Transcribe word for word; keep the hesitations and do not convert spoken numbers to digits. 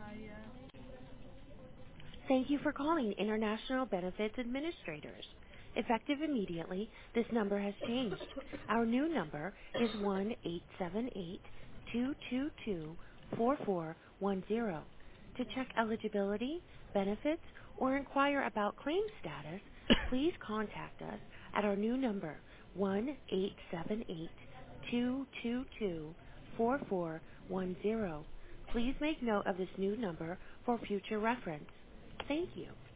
Thank you for calling International Benefits Administrators. Effective immediately, this number has changed. Our new number is one eight seven eight, two two two, four four one zero. To check eligibility, benefits, or inquire about claim status, please contact us at our new number one eight seven eight, two two two, four four one zero. Please make note of this new number for future reference. Thank you.